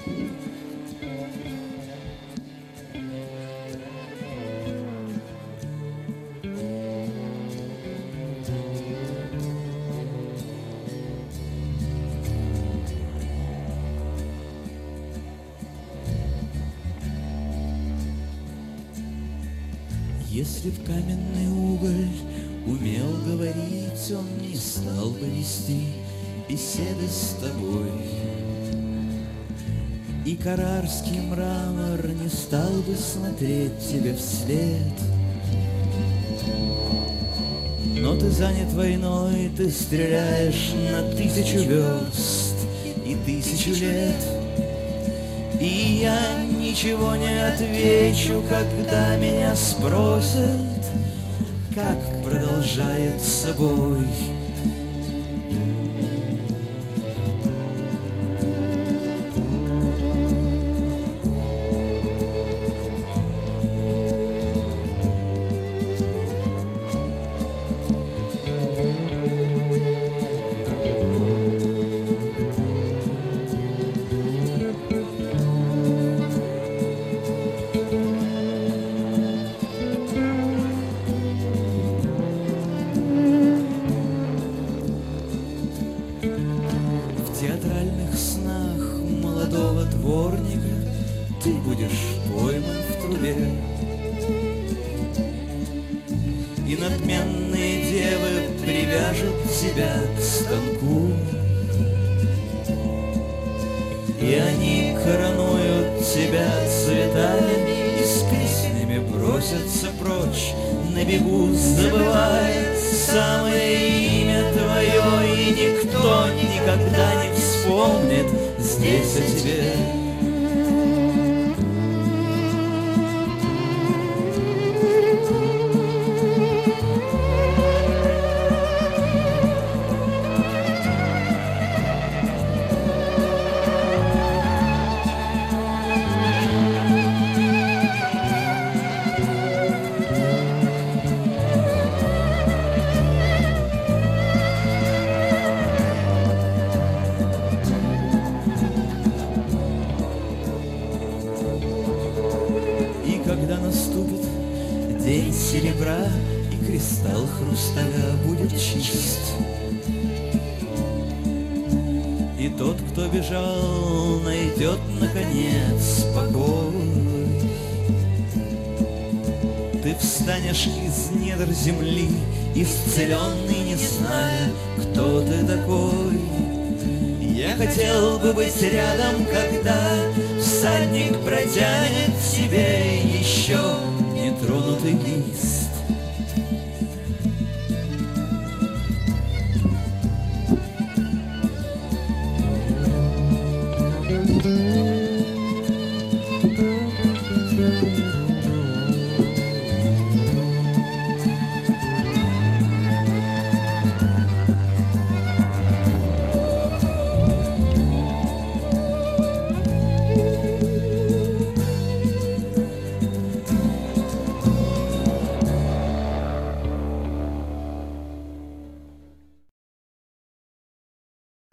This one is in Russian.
Если б каменный уголь умел говорить, он не стал бы вести беседы с тобой. И карарский мрамор не стал бы смотреть тебе вслед. Но ты занят войной, ты стреляешь на 1000 верст и 1000 лет. И я ничего не отвечу, когда меня спросят, как продолжает с собой. В театральных снах молодого дворника ты будешь пойман в трубе, и надменные девы привяжут тебя к станку, и они коронуют тебя цветами и с песнями бросятся прочь, на бегу забывая самое имя твое, и никто никогда не вспомнит здесь о тебе. Когда наступит день серебра и кристалл хрусталя будет чист, и тот, кто бежал, найдет наконец покой, ты встанешь из недр земли, исцеленный, не зная, кто ты такой. Я хотел бы быть рядом, когда всадник протянет тебе еще нетронутый лист.